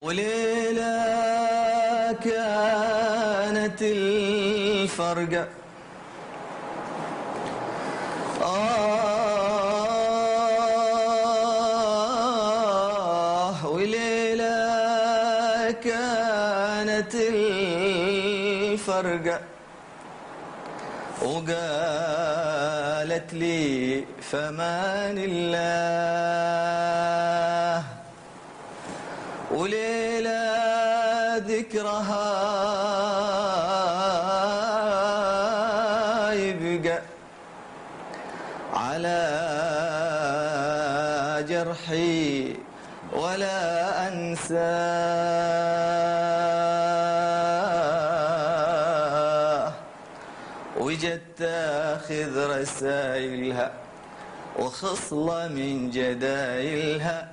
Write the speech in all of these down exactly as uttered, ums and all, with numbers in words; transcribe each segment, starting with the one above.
وليلة كانت الفرقة آه وليلة كانت الفرقة وقالت لي فمان الله وليلة ذكرها يبقى على جرحي ولا أنساه وجت تاخذ رسايلها وخصلة من جدايلها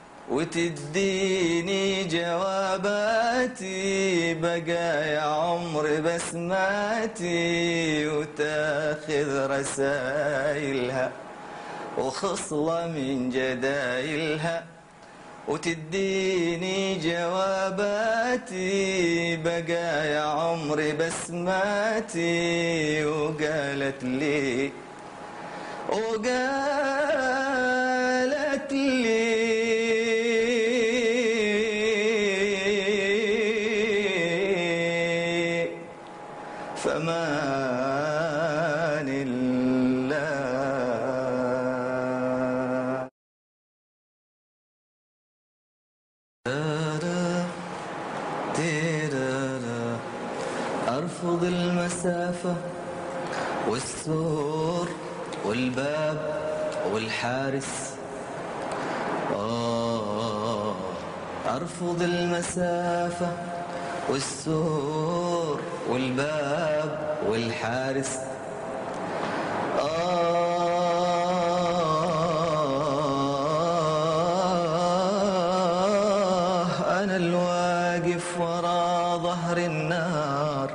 وتديني جواباتي بقايا عمر بسماتي وتاخذ رسايلها وخصلة من جدايلها وتديني جواباتي بقايا عمر بسماتي وقالت لي وقالت لي فمان الله أرفض المسافة والسور والباب والحارس آه أرفض المسافة والسور والباب والحارس آه أنا الواقف ورا ظهر النار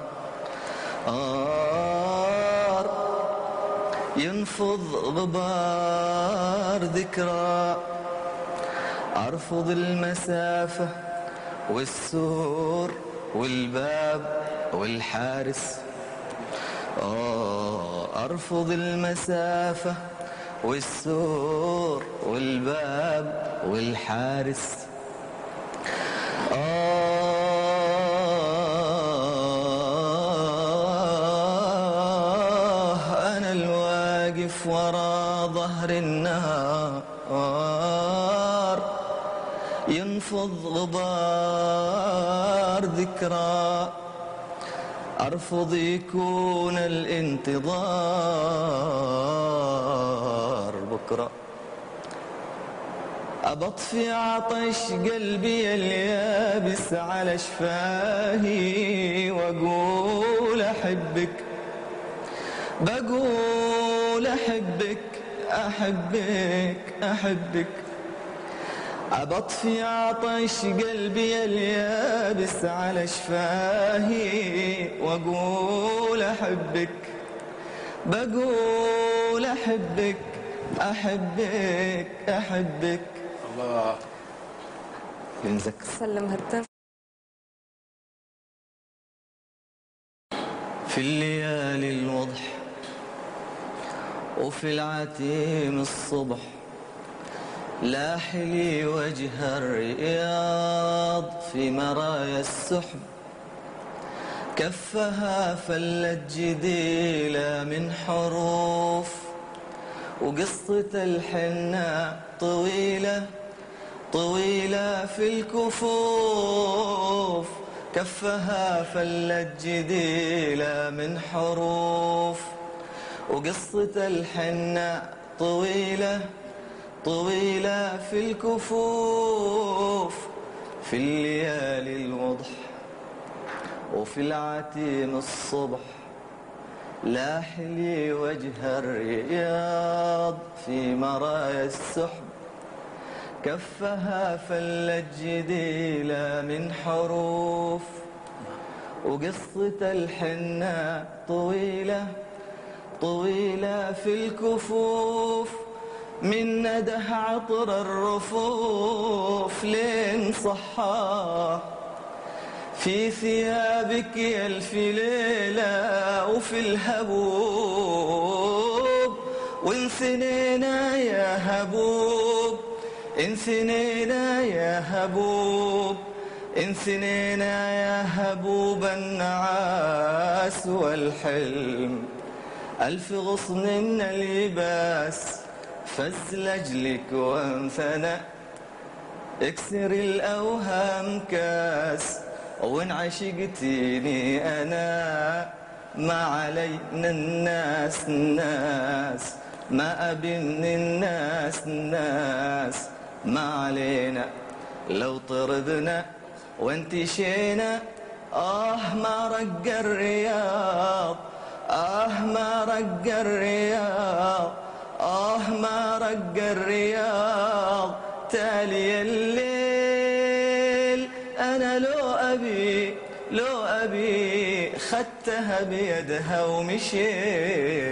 آه ينفض غبار ذكرى أرفض المسافة والسور والباب والحارس آه أرفض المسافة والسور والباب والحارس آه أنا الواقف ورا ظهر النار ينفض غبار ذكرى أرفض يكون الانتظار بكرة أبطفي عطش قلبي اليابس على شفاهي وأقول أحبك بقول أحبك أحبك أحبك أبطفي عطش قلبي اليابس على شفاهي وأقول أحبك بقول أحبك أحبك أحبك الله ينزك سلم هالتم في الليالي الوضح وفي العتيم الصبح لاح لي وجه الرياض في مرايا السحب كفها فلت جديلة من حروف وقصة الحنة طويلة طويلة في الكفوف كفها فلت جديلة من حروف وقصة الحنة طويلة طويلة في الكفوف في الليالي الوضح وفي العتيم الصبح لاح لي وجه الرياض في مرايا السحب كفها فلت جديلة من حروف وقصة الحنة طويلة طويلة في الكفوف من نده عطر الرفوف لين صحاه في ثيابك يا الف ليلة وفي الهبوب، وانثنينا يا هبوب انثنينا يا هبوب انثنينا يا هبوب النعاس والحلم. ألف غصن اللباس فز لجلك وانثنى، اكسر الأوهام كاس وإن عشقتيني أنا ما علينا الناس الناس، ما أبن الناس الناس، ما علينا لو طربنا وانتشينا. آه ما رق الرياض آه ما رق الرياض آه ما رق الرياض تالي الليل. أنا لو أبي لو أبي خدتها بيدها ومشيت.